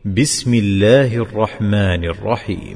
بسم الله الرحمن الرحيم.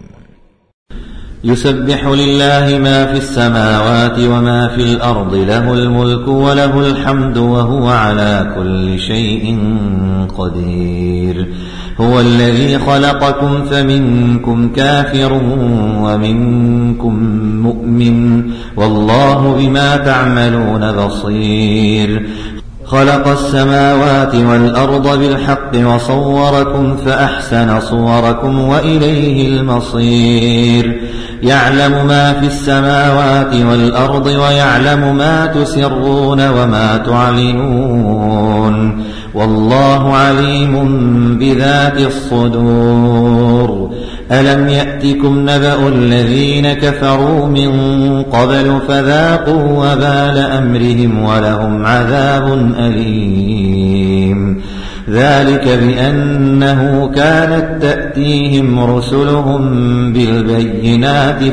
يسبح لله ما في السماوات وما في الأرض، له الملك وله الحمد وهو على كل شيء قدير. هو الذي خلقكم فمنكم كافر ومنكم مؤمن، والله بما تعملون بصير. خلق السماوات والأرض بالحق وصوركم فأحسن صوركم وإليه المصير. يعلم ما في السماوات والأرض ويعلم ما تسرون وما تعلنون، والله عليم بذات الصدور. ألم يأتكم نبأ الذين كفروا من قبل فذاقوا وبال أمرهم ولهم عذاب أليم. ذلك بأنه كانت تأتيهم رسلهم بالبينات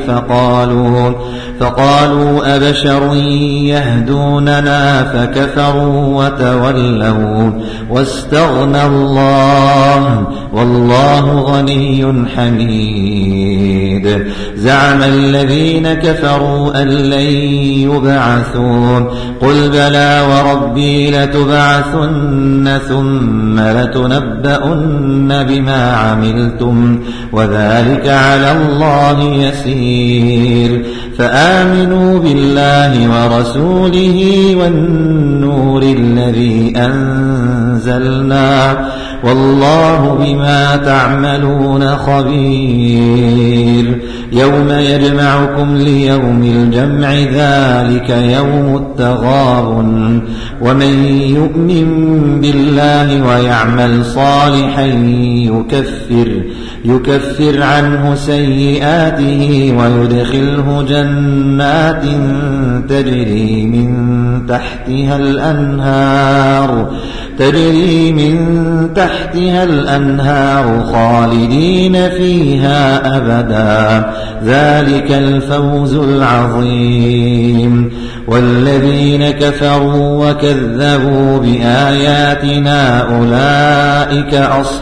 فقالوا أبشر يهدوننا فكفروا وتولوا واستغنى الله والله غني حميد. زعم الذين كفروا أن لن يبعثوا، قل بلى وربي لتبعثن ثم لتنبؤن بما عملتم وذلك على الله يسير. فآمنوا بالله ورسوله والنور الذي أنزلنا، والله بما تعملون خبير. يوم يجمعكم ليوم الجمع، ذلك يوم التغابن. ومن يؤمن بالله ويعمل صالحا يكفر عنه سيئاته ويدخله جنات تجري من تحتها الأنهار خالدين فيها أبدا، ذلك الفوز العظيم. والذين كفروا وكذبوا بآياتنا أولئك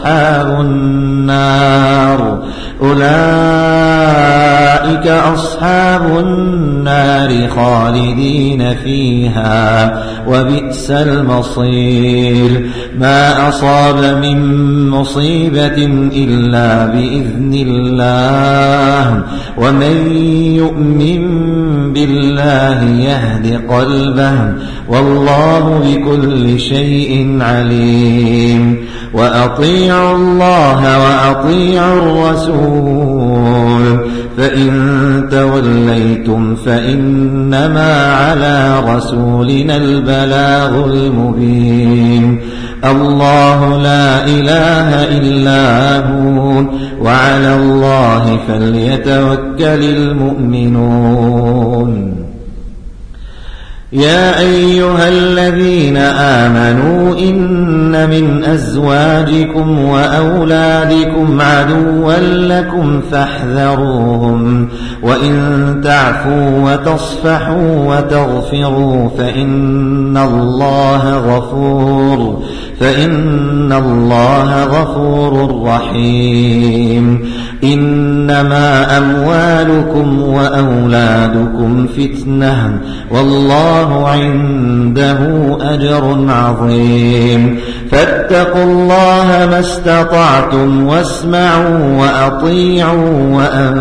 أصحاب النار خالدين فيها وبئس المصير. ما أصاب من مصيبة إلا بإذن الله، ومن يؤمن بالله يهد قلبه، والله بكل شيء عليم. وأطيعوا الله وأطيعوا الرسول، فإن توليتم فإنما على رسولنا البلاغ المبين. الله لا إله إلا هو، وعلى الله فليتوكل المؤمنون. يا أيها الذين آمنوا إن من أزواجكم وأولادكم عدوا لكم فاحذروهم، وإن تعفوا وتصفحوا وتغفروا فإن الله غفور رحيم. إنما أموالكم وأولادكم فتنة، والله عنده أجر عظيم. فاتقوا الله ما استطعتم، واسمعوا وأطيعوا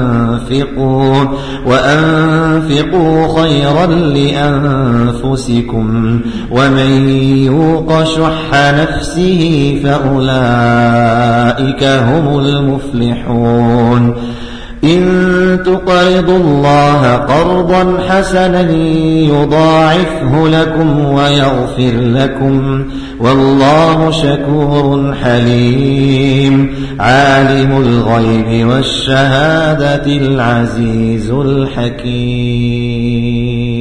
وأنفقوا خيرا لأنفسكم، ومن يوق شح نفسه فأولئك هم المفلحون. إن تقرضوا الله قرضا حسنا يضاعفه لكم ويغفر لكم، والله شكور حليم. عالم الغيب والشهادة العزيز الحكيم.